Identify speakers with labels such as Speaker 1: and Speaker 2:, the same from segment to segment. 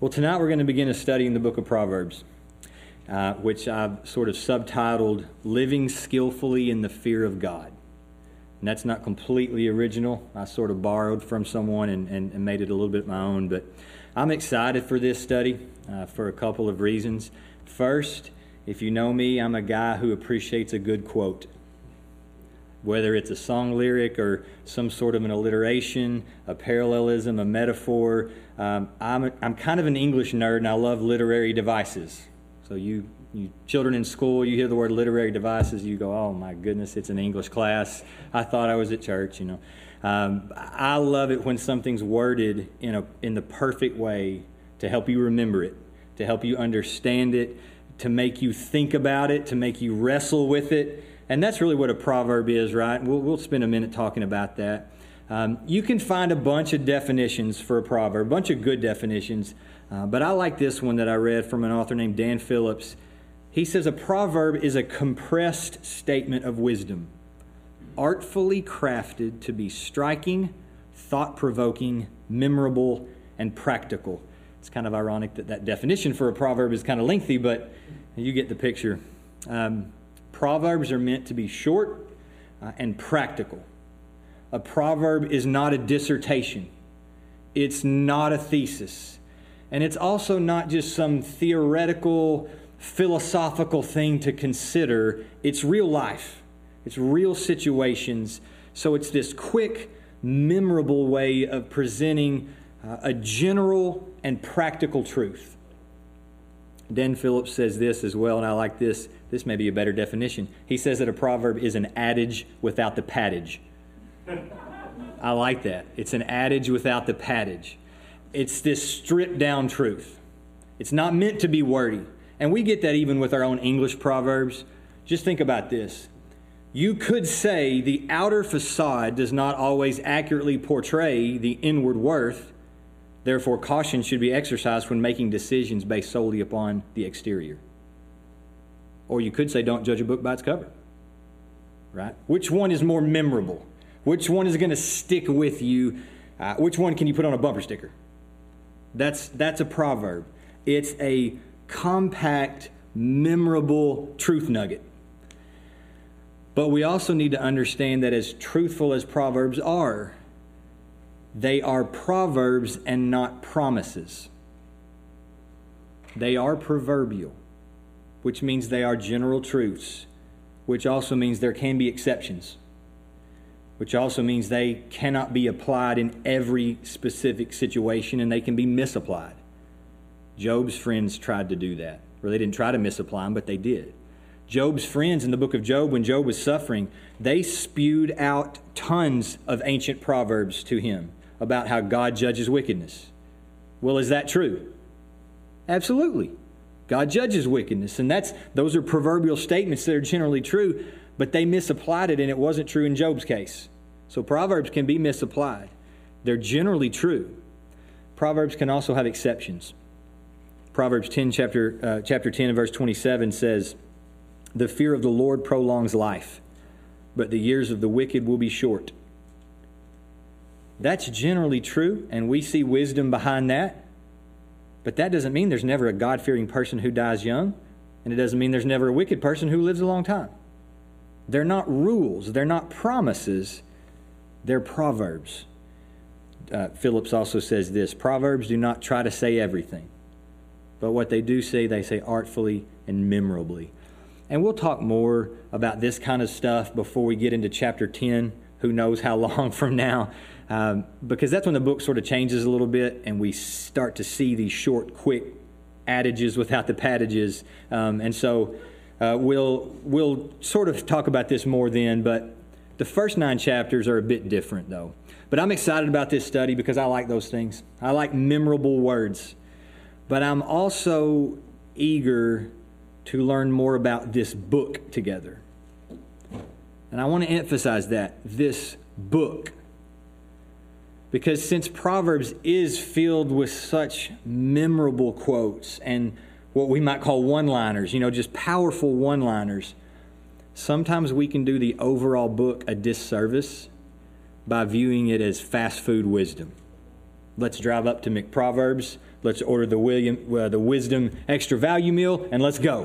Speaker 1: Well, tonight we're going to begin a study in the book of Proverbs, which I've sort of subtitled Living Skillfully in the Fear of God. And that's not completely original. I sort of borrowed from someone and made it a little bit my own. But I'm excited for this study for a couple of reasons. First, if you know me, I'm a guy who appreciates a good quote. Whether it's a song lyric or some sort of an alliteration, a parallelism, a metaphor. I'm kind of an English nerd, and I love literary devices. So you children in school, you hear the word literary devices, you go, oh my goodness, it's an English class. I thought I was at church, I love it when something's worded in the perfect way to help you remember it, to help you understand it, to make you think about it, to make you wrestle with it. And that's really what a proverb is, right? We'll spend a minute talking about that. You can find a bunch of definitions for a proverb, a bunch of good definitions, but I like this one that I read from an author named Dan Phillips. He says a proverb is a compressed statement of wisdom, artfully crafted to be striking, thought-provoking, memorable, and practical. It's kind of ironic that definition for a proverb is kind of lengthy, but you get the picture. Proverbs are meant to be short and practical. A proverb is not a dissertation. It's not a thesis. And it's also not just some theoretical, philosophical thing to consider. It's real life. It's real situations. So it's this quick, memorable way of presenting a general and practical truth. Dan Phillips says this as well, and I like this. This may be a better definition. He says that a proverb is an adage without the paddage. I like that. It's an adage without the paddage. It's this stripped down truth. It's not meant to be wordy. And we get that even with our own English proverbs. Just think about this. You could say the outer facade does not always accurately portray the inward worth. Therefore, caution should be exercised when making decisions based solely upon the exterior. Or you could say, don't judge a book by its cover. Right? Which one is more memorable? Which one is going to stick with you? Which one can you put on a bumper sticker? That's a proverb. It's a compact, memorable truth nugget. But we also need to understand that as truthful as proverbs are, they are proverbs and not promises. They are proverbial, which means they are general truths, which also means there can be exceptions, which also means they cannot be applied in every specific situation and they can be misapplied. Job's friends tried to do that. Or they didn't try to misapply them, but they did. Job's friends in the book of Job, when Job was suffering, they spewed out tons of ancient proverbs to him about how God judges wickedness. Well, is that true? Absolutely. God judges wickedness, and those are proverbial statements that are generally true, but they misapplied it, and it wasn't true in Job's case. So Proverbs can be misapplied. They're generally true. Proverbs can also have exceptions. Proverbs 10, chapter 10 and verse 27 says, "The fear of the Lord prolongs life, but the years of the wicked will be short." That's generally true, and we see wisdom behind that. But that doesn't mean there's never a God-fearing person who dies young, and it doesn't mean there's never a wicked person who lives a long time. They're not rules. They're not promises. They're proverbs. Phillips also says this, "Proverbs do not try to say everything, but what they do say, they say artfully and memorably." And we'll talk more about this kind of stuff before we get into chapter 10, who knows how long from now, because that's when the book sort of changes a little bit and we start to see these short, quick adages without the padages. And so we'll sort of talk about this more then, but the first 9 chapters are a bit different though. But I'm excited about this study because I like those things. I like memorable words. But I'm also eager to learn more about this book together. And I want to emphasize that, this book. Because since Proverbs is filled with such memorable quotes and what we might call one-liners, just powerful one-liners, sometimes we can do the overall book a disservice by viewing it as fast food wisdom. Let's drive up to McProverbs. Let's order the Wisdom Extra Value Meal, and let's go.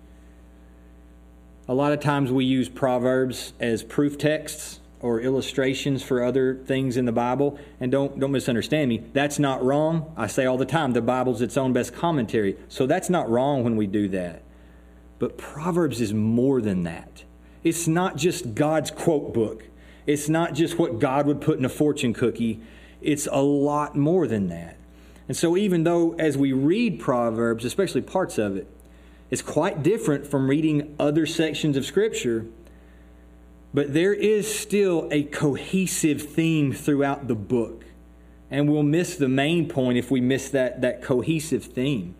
Speaker 1: A lot of times we use Proverbs as proof texts or illustrations for other things in the Bible. And don't misunderstand me. That's not wrong. I say all the time, the Bible's its own best commentary. So that's not wrong when we do that. But Proverbs is more than that. It's not just God's quote book. It's not just what God would put in a fortune cookie. It's a lot more than that. And so even though as we read Proverbs, especially parts of it, it's quite different from reading other sections of Scripture, but there is still a cohesive theme throughout the book. And we'll miss the main point if we miss that cohesive theme.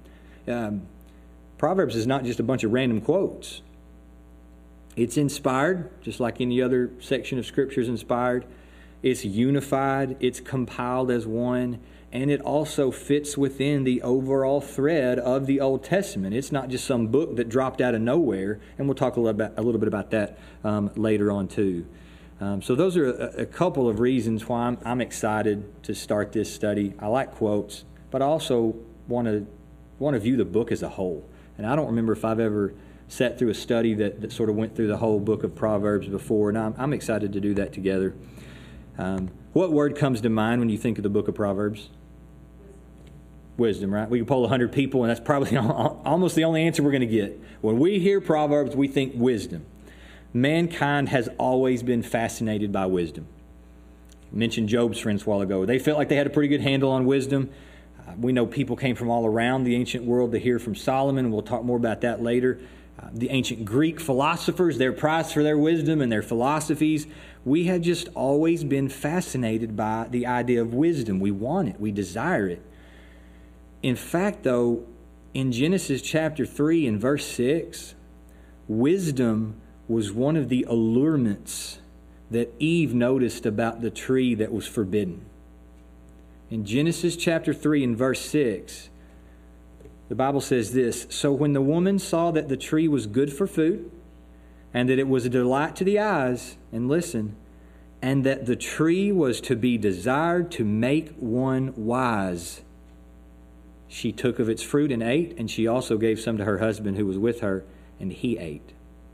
Speaker 1: Proverbs is not just a bunch of random quotes. It's inspired, just like any other section of Scripture is inspired. It's unified, it's compiled as one, and it also fits within the overall thread of the Old Testament. It's not just some book that dropped out of nowhere, and we'll talk a little bit about that later on too. So those are a couple of reasons why I'm excited to start this study. I like quotes, but I also want to view the book as a whole. And I don't remember if I've ever sat through a study that sort of went through the whole book of Proverbs before, and I'm excited to do that together. What word comes to mind when you think of the book of Proverbs? Wisdom, right? We can poll 100 people, and that's probably almost the only answer we're going to get. When we hear Proverbs, we think wisdom. Mankind has always been fascinated by wisdom. I mentioned Job's friends a while ago. They felt like they had a pretty good handle on wisdom. We know people came from all around the ancient world to hear from Solomon, and we'll talk more about that later. The ancient Greek philosophers, they're prized for their wisdom and their philosophies. We have just always been fascinated by the idea of wisdom. We want it. We desire it. In fact, though, in Genesis chapter 3 and verse 6, wisdom was one of the allurements that Eve noticed about the tree that was forbidden. In Genesis chapter 3 and verse 6, the Bible says this, "So when the woman saw that the tree was good for food, and that it was a delight to the eyes," and listen, "and that the tree was to be desired to make one wise, she took of its fruit and ate, and she also gave some to her husband who was with her, and he ate."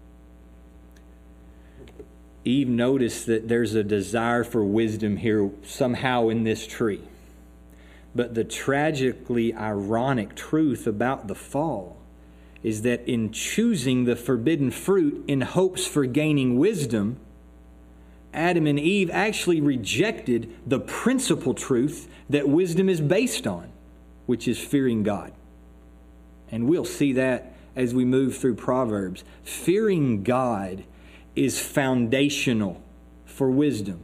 Speaker 1: Eve noticed that there's a desire for wisdom here somehow in this tree. But the tragically ironic truth about the fall is that in choosing the forbidden fruit in hopes for gaining wisdom, Adam and Eve actually rejected the principal truth that wisdom is based on, which is fearing God. And we'll see that as we move through Proverbs. Fearing God is foundational for wisdom.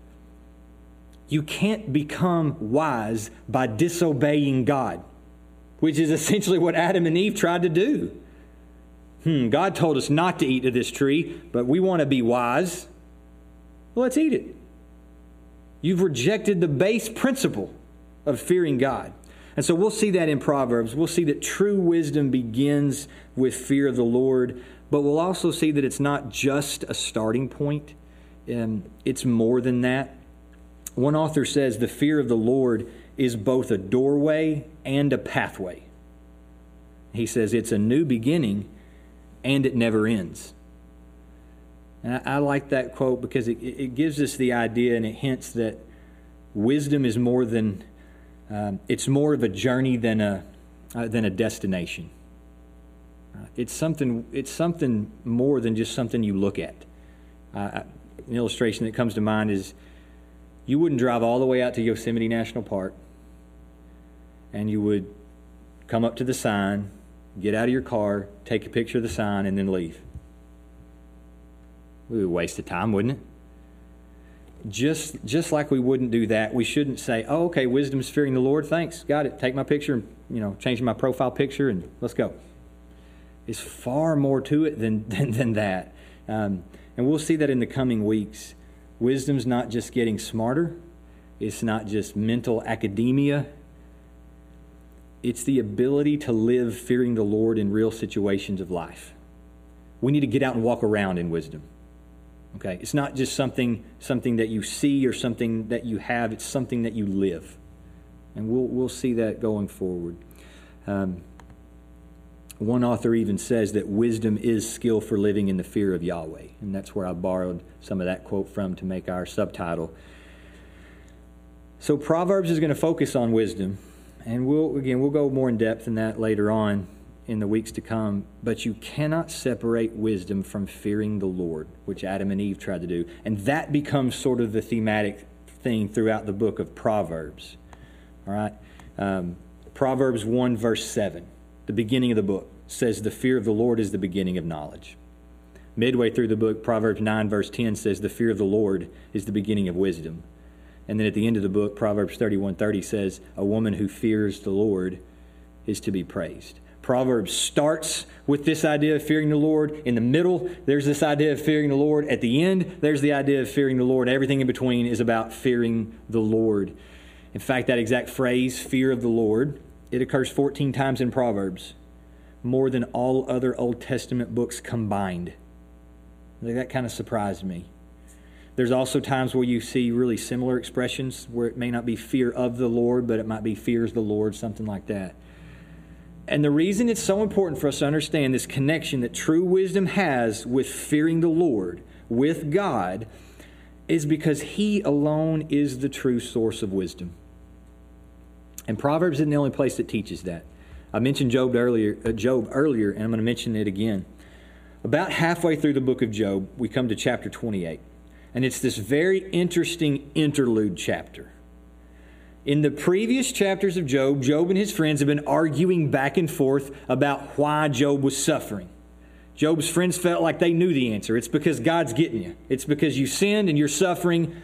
Speaker 1: You can't become wise by disobeying God, which is essentially what Adam and Eve tried to do. God told us not to eat of this tree, but we want to be wise. Well, let's eat it. You've rejected the base principle of fearing God. And so we'll see that in Proverbs. We'll see that true wisdom begins with fear of the Lord, but we'll also see that it's not just a starting point. It's more than that. One author says the fear of the Lord is both a doorway and a pathway. He says it's a new beginning and it never ends. And I like that quote because it gives us the idea and it hints that wisdom is more than, it's more of a journey than a destination. It's something more than just something you look at. An illustration that comes to mind is you wouldn't drive all the way out to Yosemite National Park and you would come up to the sign, get out of your car, take a picture of the sign, and then leave. It would be a waste of time, wouldn't it? Just like we wouldn't do that, we shouldn't say, "Oh, okay, wisdom's fearing the Lord. Thanks, got it. Take my picture and change my profile picture and let's go." It's far more to it than that, and we'll see that in the coming weeks. Wisdom's not just getting smarter. It's not just mental academia. It's the ability to live fearing the Lord in real situations of life. We need to get out and walk around in wisdom. Okay, it's not just something that you see or something that you have. It's something that you live. And we'll see that going forward. One author even says that wisdom is skill for living in the fear of Yahweh. And that's where I borrowed some of that quote from to make our subtitle. So Proverbs is going to focus on wisdom. And we'll go more in depth in that later on in the weeks to come. But you cannot separate wisdom from fearing the Lord, which Adam and Eve tried to do. And that becomes sort of the thematic thing throughout the book of Proverbs. All right? Proverbs 1 verse 7, the beginning of the book, says the fear of the Lord is the beginning of knowledge. Midway through the book, Proverbs 9 verse 10 says the fear of the Lord is the beginning of wisdom. And then at the end of the book, Proverbs 31:30 says a woman who fears the Lord is to be praised. Proverbs starts with this idea of fearing the Lord. In the middle, there's this idea of fearing the Lord. At the end, there's the idea of fearing the Lord. Everything in between is about fearing the Lord. In fact, that exact phrase, fear of the Lord, it occurs 14 times in Proverbs, more than all other Old Testament books combined. That kind of surprised me. There's also times where you see really similar expressions where it may not be fear of the Lord, but it might be fears the Lord, something like that. And the reason it's so important for us to understand this connection that true wisdom has with fearing the Lord, with God, is because He alone is the true source of wisdom. And Proverbs isn't the only place that teaches that. I mentioned Job earlier, and I'm going to mention it again. About halfway through the book of Job, we come to chapter 28. And it's this very interesting interlude chapter. In the previous chapters of Job, Job and his friends have been arguing back and forth about why Job was suffering. Job's friends felt like they knew the answer. It's because God's getting you. It's because you sinned and you're suffering.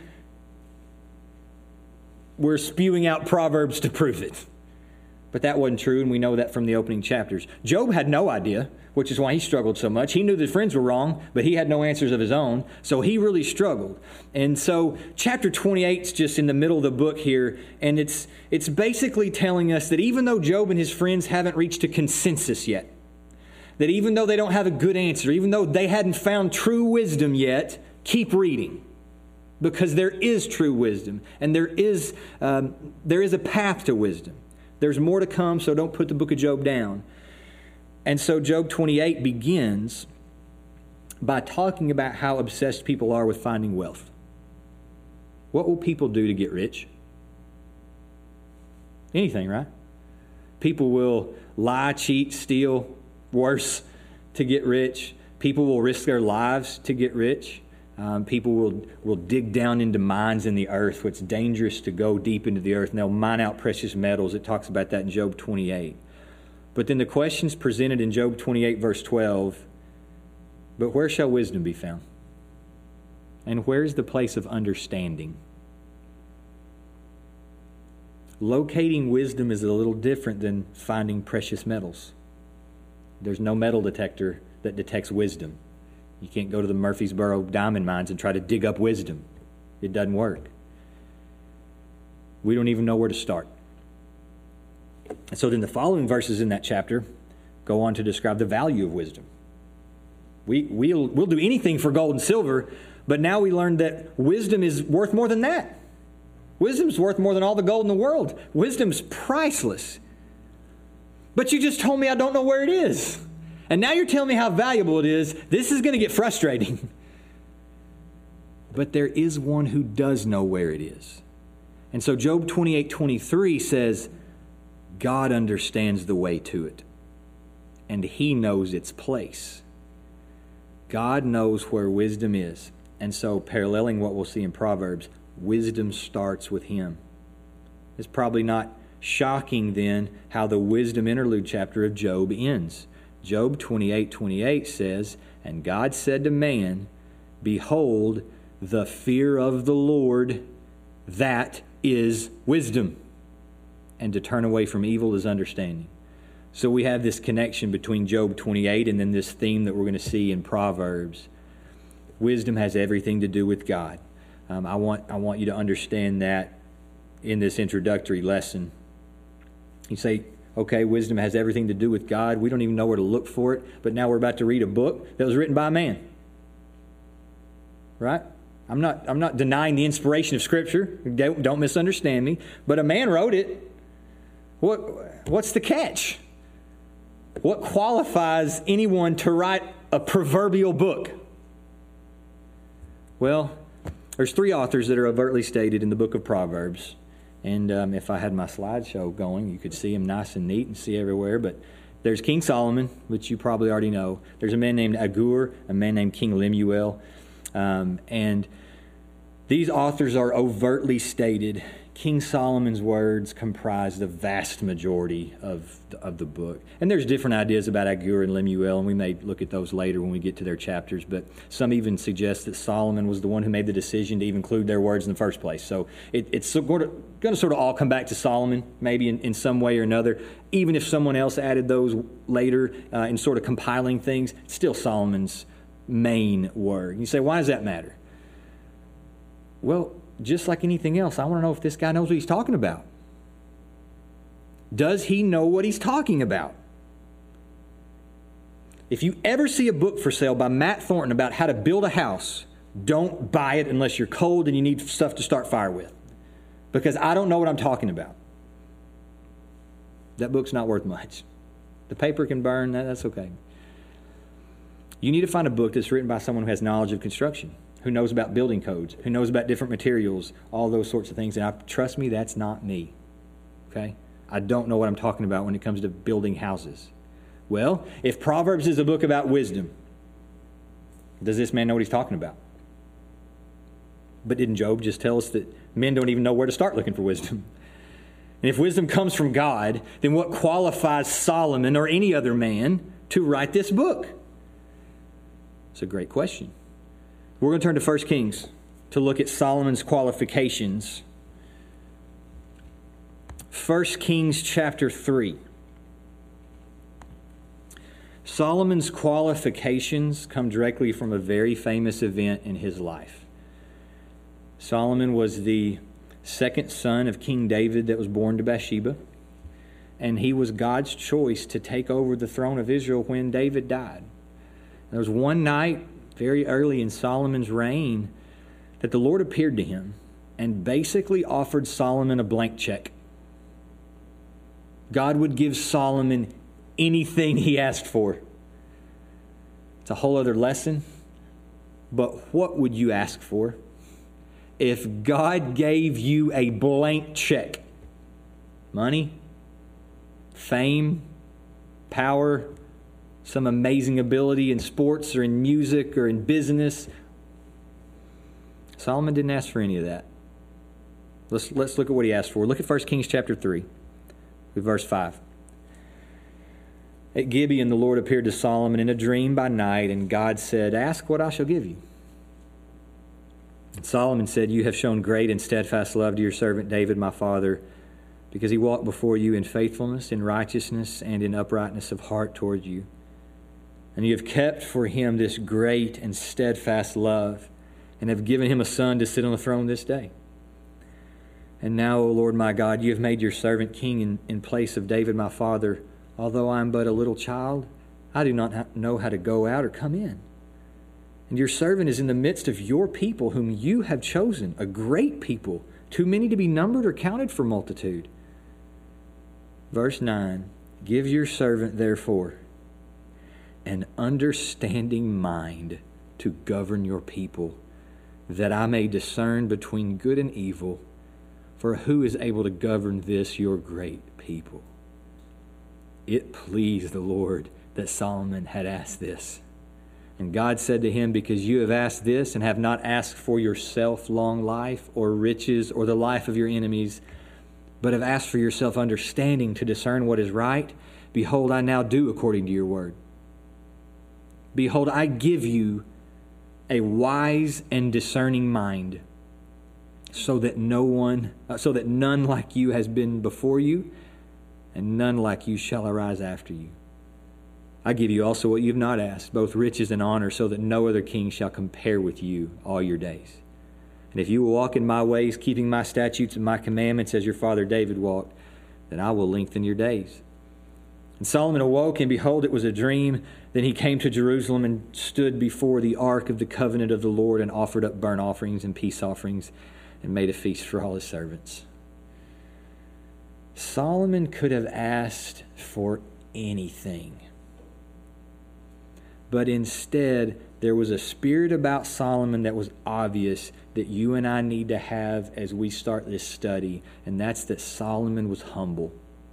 Speaker 1: We're spewing out Proverbs to prove it. But that wasn't true, and we know that from the opening chapters. Job had no idea, which is why he struggled so much. He knew that his friends were wrong, but he had no answers of his own, so he really struggled. And so chapter 28 is just in the middle of the book here, and it's basically telling us that even though Job and his friends haven't reached a consensus yet, that even though they don't have a good answer, even though they hadn't found true wisdom yet, keep reading. Because there is true wisdom, and there is a path to wisdom. There's more to come, so don't put the book of Job down. And so Job 28 begins by talking about how obsessed people are with finding wealth. What will people do to get rich? Anything, right? People will lie, cheat, steal, worse, to get rich. People will risk their lives to get rich. People will dig down into mines in the earth, where it's dangerous to go deep into the earth, and they'll mine out precious metals. It talks about that in Job 28. But then the question's presented in Job 28, verse 12, but where shall wisdom be found? And where is the place of understanding? Locating wisdom is a little different than finding precious metals. There's no metal detector that detects wisdom. You can't go to the Murfreesboro diamond mines and try to dig up wisdom. It doesn't work. We don't even know where to start. And so then the following verses in that chapter go on to describe the value of wisdom. We'll do anything for gold and silver, but now we learn that wisdom is worth more than that. Wisdom's worth more than all the gold in the world. Wisdom's priceless. But you just told me I don't know where it is. And now you're telling me how valuable it is. This is going to get frustrating. But there is one who does know where it is. And so Job 28:23 says, God understands the way to it, and He knows its place. God knows where wisdom is. And so, paralleling what we'll see in Proverbs, wisdom starts with Him. It's probably not shocking then how the wisdom interlude chapter of Job ends. Job 28:28 says, and God said to man, behold, the fear of the Lord, that is wisdom, and to turn away from evil is understanding. So we have this connection between Job 28 and then this theme that we're going to see in Proverbs. Wisdom has everything to do with God. I want you to understand that in this introductory lesson. You say, okay, wisdom has everything to do with God. We don't even know where to look for it, but now we're about to read a book that was written by a man. Right? I'm not denying the inspiration of Scripture. Don't misunderstand me. But a man wrote it. What's the catch? What qualifies anyone to write a proverbial book? Well, there's 3 authors that are overtly stated in the book of Proverbs. And if I had my slideshow going, you could see them nice and neat and see everywhere. But there's King Solomon, which you probably already know. There's a man named Agur, a man named King Lemuel. And these authors are overtly stated. King Solomon's words comprise the vast majority of the book. And there's different ideas about Agur and Lemuel, and we may look at those later when we get to their chapters. But some even suggest that Solomon was the one who made the decision to even include their words in the first place. So it's going to sort of all come back to Solomon, maybe in some way or another. Even if someone else added those later in sort of compiling things, it's still Solomon's main word. You say, why does that matter? Well, just like anything else, I want to know if this guy knows what he's talking about. Does he know what he's talking about? If you ever see a book for sale by Matt Thornton about how to build a house, don't buy it unless you're cold and you need stuff to start fire with. Because I don't know what I'm talking about. That book's not worth much. The paper can burn, that's okay. You need to find a book that's written by someone who has knowledge of construction, who knows about building codes, who knows about different materials, all those sorts of things. And trust me, that's not me. Okay? I don't know what I'm talking about when it comes to building houses. Well, if Proverbs is a book about wisdom, does this man know what he's talking about? But didn't Job just tell us that men don't even know where to start looking for wisdom? And if wisdom comes from God, then what qualifies Solomon or any other man to write this book? It's a great question. We're going to turn to 1 Kings to look at Solomon's qualifications. 1 Kings chapter 3. Solomon's qualifications come directly from a very famous event in his life. Solomon was the second son of King David that was born to Bathsheba, and he was God's choice to take over the throne of Israel when David died. There was one night very early in Solomon's reign that the Lord appeared to him and basically offered Solomon a blank check. God would give Solomon anything he asked for. It's a whole other lesson. But what would you ask for if God gave you a blank check? Money? Fame? Power? Some amazing ability in sports or in music or in business? Solomon didn't ask for any of that. Let's look at what he asked for. Look at 1 Kings chapter 3, verse 5. At Gibeon, the Lord appeared to Solomon in a dream by night, and God said, "Ask what I shall give you." And Solomon said, "You have shown great and steadfast love to your servant David, my father, because he walked before you in faithfulness, in righteousness, and in uprightness of heart toward you. And you have kept for him this great and steadfast love, and have given him a son to sit on the throne this day. And now, O Lord my God, you have made your servant king in place of David my father. Although I am but a little child, I do not know how to go out or come in. And your servant is in the midst of your people, whom you have chosen, a great people, too many to be numbered or counted for multitude." Verse 9, "Give your servant, therefore, an understanding mind to govern your people, that I may discern between good and evil. For who is able to govern this your great people?" It pleased the Lord that Solomon had asked this. And God said to him, "Because you have asked this and have not asked for yourself long life or riches or the life of your enemies, but have asked for yourself understanding to discern what is right, behold, I now do according to your word. Behold, I give you a wise and discerning mind, so that none like you has been before you, and none like you shall arise after you. I give you also what you have not asked, both riches and honor, so that no other king shall compare with you all your days. And if you will walk in my ways, keeping my statutes and my commandments as your father David walked, then I will lengthen your days." And Solomon awoke, and behold, it was a dream. Then he came to Jerusalem and stood before the ark of the covenant of the Lord, and offered up burnt offerings and peace offerings, and made a feast for all his servants. Solomon could have asked for anything. But instead, there was a spirit about Solomon that was obvious that you and I need to have as we start this study, and that's that Solomon was humble.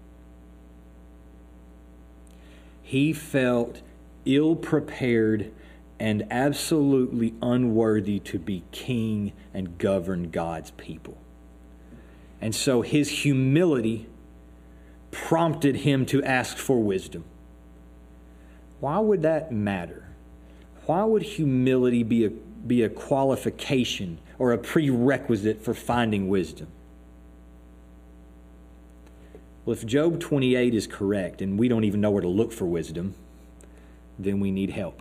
Speaker 1: He felt ill-prepared and absolutely unworthy to be king and govern God's people. And so his humility prompted him to ask for wisdom. Why would that matter? Why would humility be a qualification or a prerequisite for finding wisdom? Well, if Job 28 is correct and we don't even know where to look for wisdom, then we need help.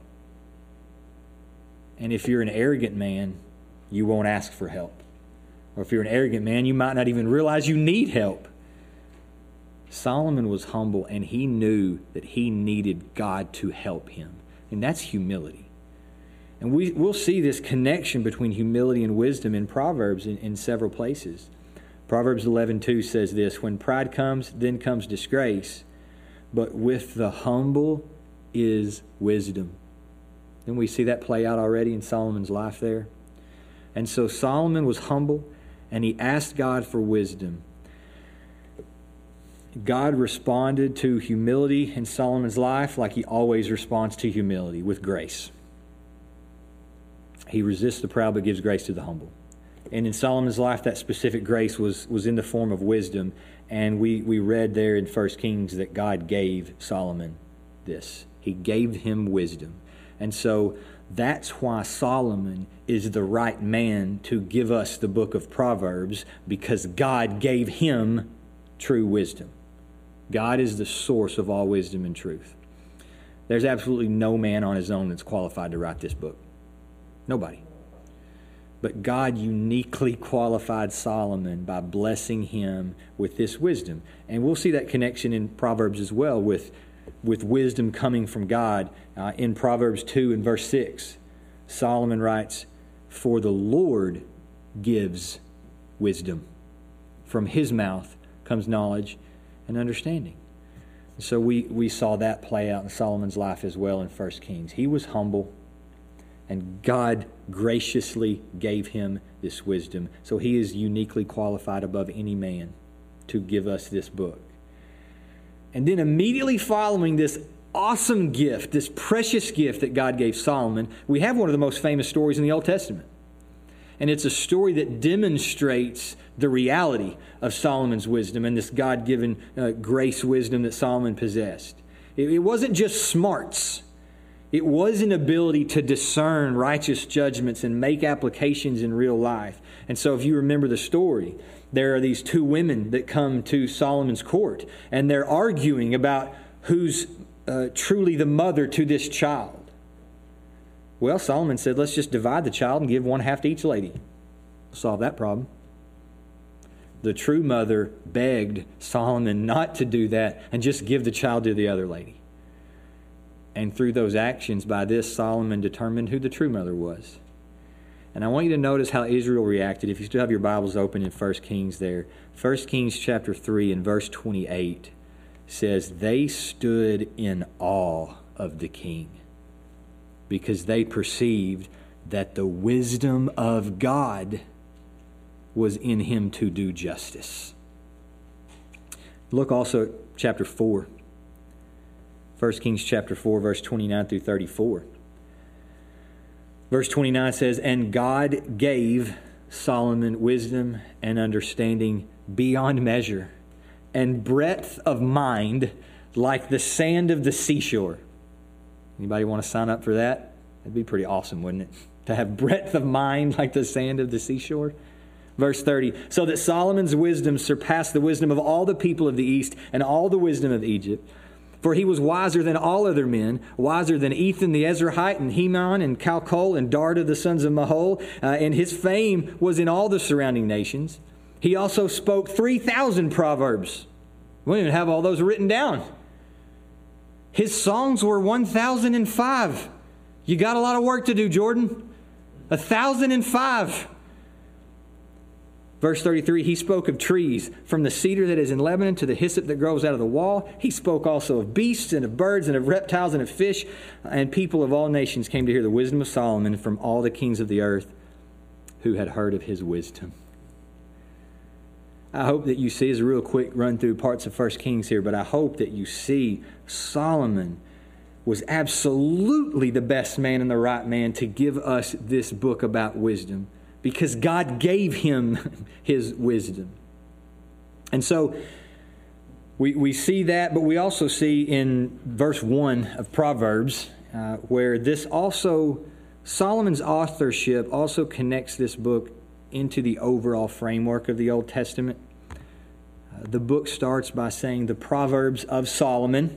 Speaker 1: And if you're an arrogant man, you won't ask for help. Or if you're an arrogant man, you might not even realize you need help. Solomon was humble, and he knew that he needed God to help him. And that's humility. And we'll see this connection between humility and wisdom in Proverbs in several places. Proverbs 11:2 says this, "When pride comes, then comes disgrace, but with the humble is wisdom." Didn't we see that play out already in Solomon's life there? And so Solomon was humble, and he asked God for wisdom. God responded to humility in Solomon's life like he always responds to humility, with grace. He resists the proud but gives grace to the humble. And in Solomon's life, that specific grace was in the form of wisdom. And we read there in 1 Kings that God gave Solomon this. He gave him wisdom. And so that's why Solomon is the right man to give us the book of Proverbs, because God gave him true wisdom. God is the source of all wisdom and truth. There's absolutely no man on his own that's qualified to write this book. Nobody. But God uniquely qualified Solomon by blessing him with this wisdom. And we'll see that connection in Proverbs as well with wisdom coming from God. In Proverbs 2 and verse 6, Solomon writes, "For the Lord gives wisdom. From his mouth comes knowledge and understanding." So we saw that play out in Solomon's life as well in 1 Kings. He was humble, and God graciously gave him this wisdom. So he is uniquely qualified above any man to give us this book. And then immediately following this awesome gift, this precious gift that God gave Solomon, we have one of the most famous stories in the Old Testament. And it's a story that demonstrates the reality of Solomon's wisdom and this God-given grace wisdom that Solomon possessed. It wasn't just smarts. It was an ability to discern righteous judgments and make applications in real life. And so if you remember the story, there are these two women that come to Solomon's court, and they're arguing about who's truly the mother to this child. Well, Solomon said, let's just divide the child and give one half to each lady. Solve that problem. The true mother begged Solomon not to do that and just give the child to the other lady. And through those actions, by this, Solomon determined who the true mother was. And I want you to notice how Israel reacted. If you still have your Bibles open in 1 Kings there, 1 Kings chapter 3 and verse 28 says, "They stood in awe of the king, because they perceived that the wisdom of God was in him to do justice." Look also at chapter 4. 1 Kings chapter 4, verse 29 through 34. Verse 29 says, "And God gave Solomon wisdom and understanding beyond measure, and breadth of mind like the sand of the seashore." Anybody want to sign up for that? That'd be pretty awesome, wouldn't it? To have breadth of mind like the sand of the seashore. Verse 30, "So that Solomon's wisdom surpassed the wisdom of all the people of the East and all the wisdom of Egypt. For he was wiser than all other men, wiser than Ethan the Ezrahite, and Heman, and Calcol, and Darda the sons of Mahol, and his fame was in all the surrounding nations. He also spoke 3,000 proverbs." We don't even have all those written down. His songs were 1,005. You got a lot of work to do, Jordan. 1,005. Verse 33, he spoke of trees, from the cedar that is in Lebanon to the hyssop that grows out of the wall. He spoke also of beasts and of birds and of reptiles and of fish. And people of all nations came to hear the wisdom of Solomon from all the kings of the earth who had heard of his wisdom. I hope that you see, as a real quick run through parts of 1 Kings here, but I hope that you see Solomon was absolutely the best man and the right man to give us this book about wisdom, because God gave him his wisdom. And so we see that, but we also see in verse 1 of Proverbs where this also, Solomon's authorship also connects this book into the overall framework of the Old Testament. The book starts by saying the Proverbs of Solomon,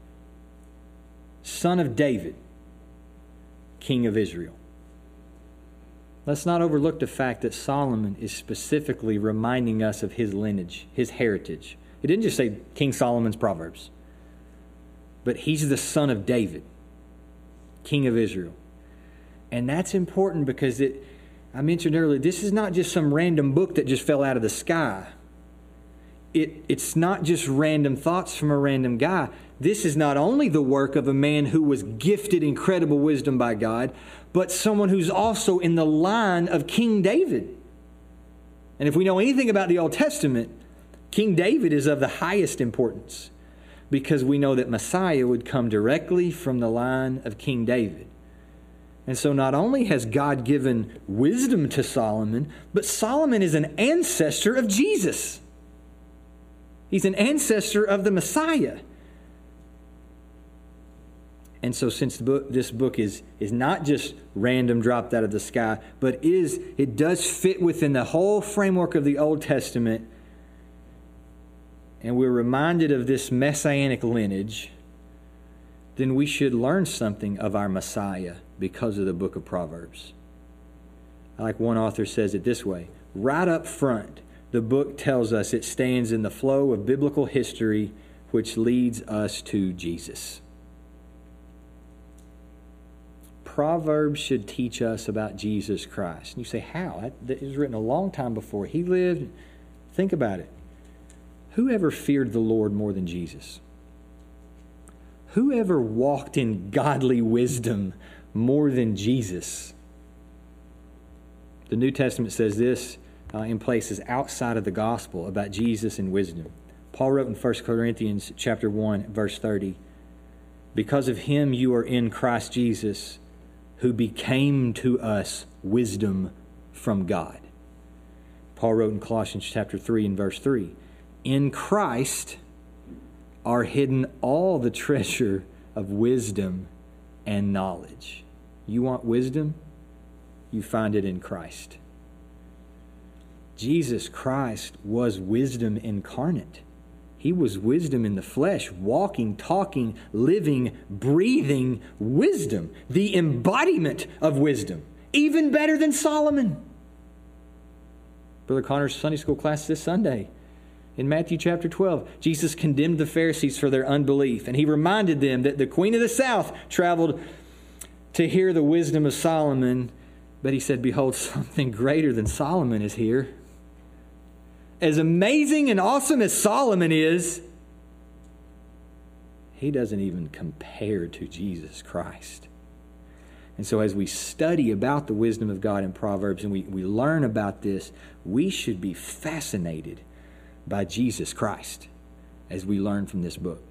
Speaker 1: son of David, king of Israel. Let's not overlook the fact that Solomon is specifically reminding us of his lineage, his heritage. It didn't just say King Solomon's Proverbs, but he's the son of David, king of Israel. And that's important because I mentioned earlier, this is not just some random book that just fell out of the sky. It's not just random thoughts from a random guy. This is not only the work of a man who was gifted incredible wisdom by God, but someone who's also in the line of King David. And if we know anything about the Old Testament, King David is of the highest importance, because we know that Messiah would come directly from the line of King David. And so not only has God given wisdom to Solomon, but Solomon is an ancestor of Jesus. He's an ancestor of the Messiah. And so since this book is not just random dropped out of the sky, but it does fit within the whole framework of the Old Testament, and we're reminded of this messianic lineage, then we should learn something of our Messiah because of the book of Proverbs. Like one author says it this way: right up front, the book tells us it stands in the flow of biblical history which leads us to Jesus. Proverbs should teach us about Jesus Christ. And you say, how? It was written a long time before he lived. Think about it. Who ever feared the Lord more than Jesus? Who ever walked in godly wisdom more than Jesus? The New Testament says this in places outside of the gospel about Jesus and wisdom. Paul wrote in 1 Corinthians chapter 1, verse 30, because of him you are in Christ Jesus, who became to us wisdom from God. Paul wrote in Colossians chapter 3 and verse 3, in Christ are hidden all the treasure of wisdom and knowledge. You want wisdom? You find it in Christ. Jesus Christ was wisdom incarnate. He was wisdom in the flesh, walking, talking, living, breathing wisdom, the embodiment of wisdom, even better than Solomon. Brother Connor's Sunday school class this Sunday, in Matthew chapter 12, Jesus condemned the Pharisees for their unbelief, and he reminded them that the Queen of the South traveled to hear the wisdom of Solomon, but he said, behold, something greater than Solomon is here. As amazing and awesome as Solomon is, he doesn't even compare to Jesus Christ. And so as we study about the wisdom of God in Proverbs and we learn about this, we should be fascinated by Jesus Christ as we learn from this book.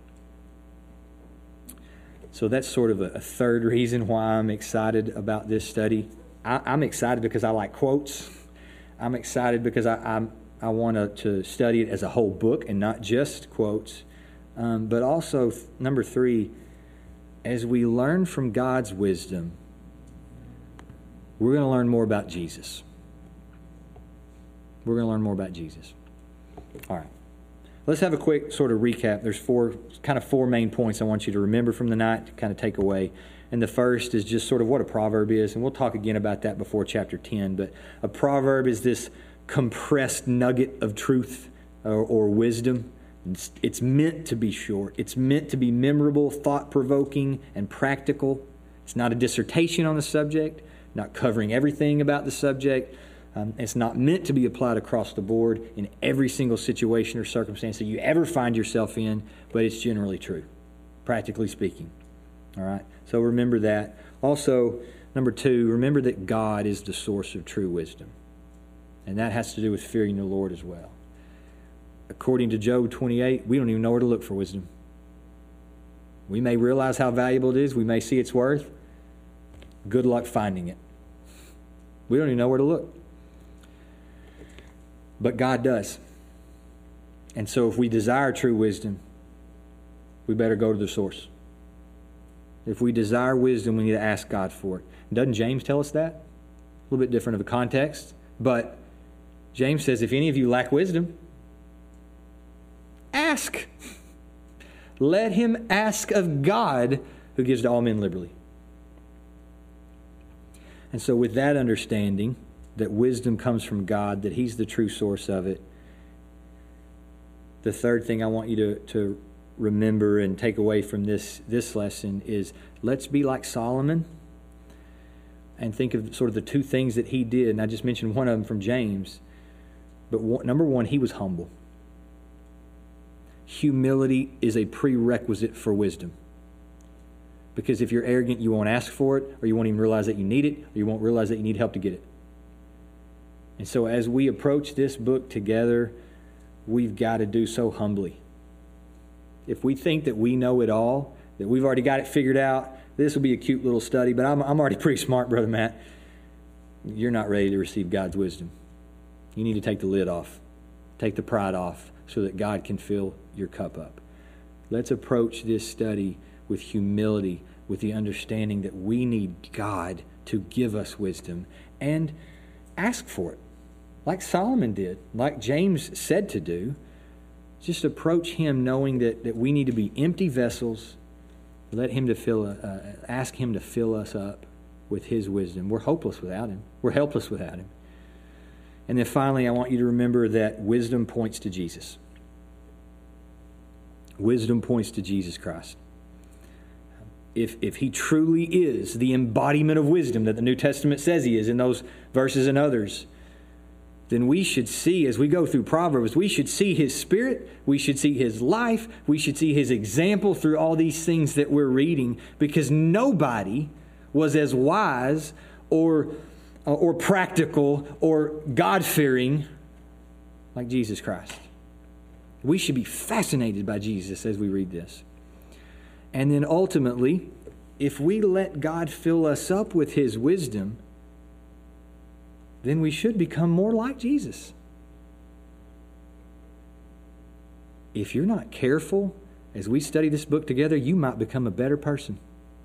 Speaker 1: So that's sort of a third reason why I'm excited about this study. I'm excited because I like quotes. I'm excited because I want to study it as a whole book and not just quotes. But also, number 3, as we learn from God's wisdom, we're going to learn more about Jesus. We're going to learn more about Jesus. All right. Let's have a quick sort of recap. There's four main points I want you to remember from the night to kind of take away. And the first is just sort of what a proverb is. And we'll talk again about that before chapter 10. But a proverb is this compressed nugget of truth or wisdom. It's meant to be short. It's meant to be memorable, thought-provoking, and practical. It's not a dissertation on the subject, not covering everything about the subject, It's not meant to be applied across the board in every single situation or circumstance that you ever find yourself in, but it's generally true, practically speaking. All right? So remember that. Also, number 2, remember that God is the source of true wisdom. And that has to do with fearing the Lord as well. According to Job 28, we don't even know where to look for wisdom. We may realize how valuable it is. We may see its worth. Good luck finding it. We don't even know where to look. But God does. And so if we desire true wisdom, we better go to the source. If we desire wisdom, we need to ask God for it. Doesn't James tell us that? A little bit different of a context. But James says, if any of you lack wisdom, ask. Let him ask of God, who gives to all men liberally. And so with that understanding, that wisdom comes from God, that He's the true source of it, the third thing I want you to remember and take away from this lesson is, let's be like Solomon and think of sort of the 2 things that he did. And I just mentioned one of them from James. But number 1, he was humble. Humility is a prerequisite for wisdom. Because if you're arrogant, you won't ask for it, or you won't even realize that you need it, or you won't realize that you need help to get it. And so as we approach this book together, we've got to do so humbly. If we think that we know it all, that we've already got it figured out, this will be a cute little study, but I'm already pretty smart, Brother Matt. You're not ready to receive God's wisdom. You need to take the lid off. Take the pride off so that God can fill your cup up. Let's approach this study with humility, with the understanding that we need God to give us wisdom, and ask for it. Like Solomon did, like James said to do. Just approach Him knowing that we need to be empty vessels. Let Him ask Him to fill us up with His wisdom. We're hopeless without Him. We're helpless without Him. And then finally, I want you to remember that wisdom points to Jesus. Wisdom points to Jesus Christ. If He truly is the embodiment of wisdom that the New Testament says He is in those verses and others, then we should see, as we go through Proverbs, we should see His Spirit, we should see His life, we should see His example through all these things that we're reading, because nobody was as wise or practical or God-fearing like Jesus Christ. We should be fascinated by Jesus as we read this. And then ultimately, if we let God fill us up with His wisdom, then we should become more like Jesus. If you're not careful, as we study this book together, you might become a better person.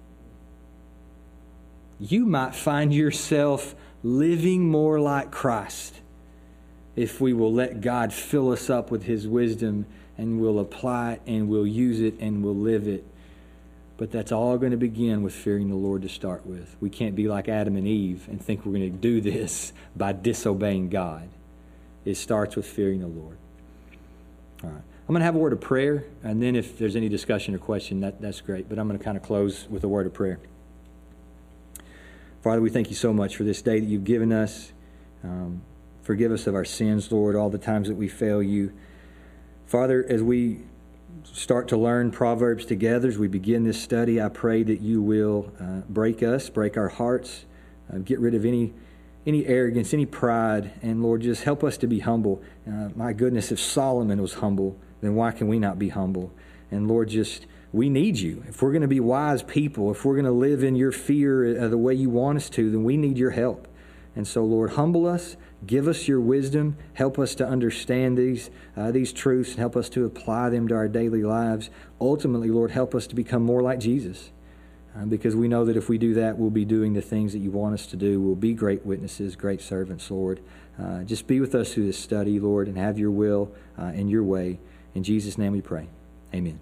Speaker 1: You might find yourself living more like Christ if we will let God fill us up with His wisdom, and we'll apply it and we'll use it and we'll live it. But that's all going to begin with fearing the Lord to start with. We can't be like Adam and Eve and think we're going to do this by disobeying God. It starts with fearing the Lord. All right. I'm going to have a word of prayer, and then if there's any discussion or question, that's great. But I'm going to kind of close with a word of prayer. Father, we thank You so much for this day that You've given us. Forgive us of our sins, Lord, all the times that we fail You. Father, as we start to learn Proverbs together, as we begin this study, I pray that You will break our hearts, get rid of any arrogance, any pride, and Lord, just help us to be humble. My goodness, if Solomon was humble, then why can we not be humble? And Lord, we need You. If we're going to be wise people, if we're going to live in Your fear the way You want us to, then we need Your help. And so, Lord, humble us. Give us Your wisdom. Help us to understand these truths and help us to apply them to our daily lives. Ultimately, Lord, help us to become more like Jesus, because we know that if we do that, we'll be doing the things that You want us to do. We'll be great witnesses, great servants, Lord. Just be with us through this study, Lord, and have Your will and Your way. In Jesus' name we pray. Amen.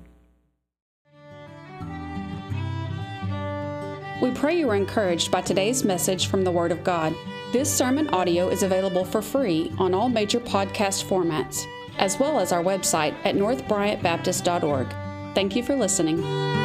Speaker 2: We pray you were encouraged by today's message from the Word of God. This sermon audio is available for free on all major podcast formats, as well as our website at northbryantbaptist.org. Thank you for listening.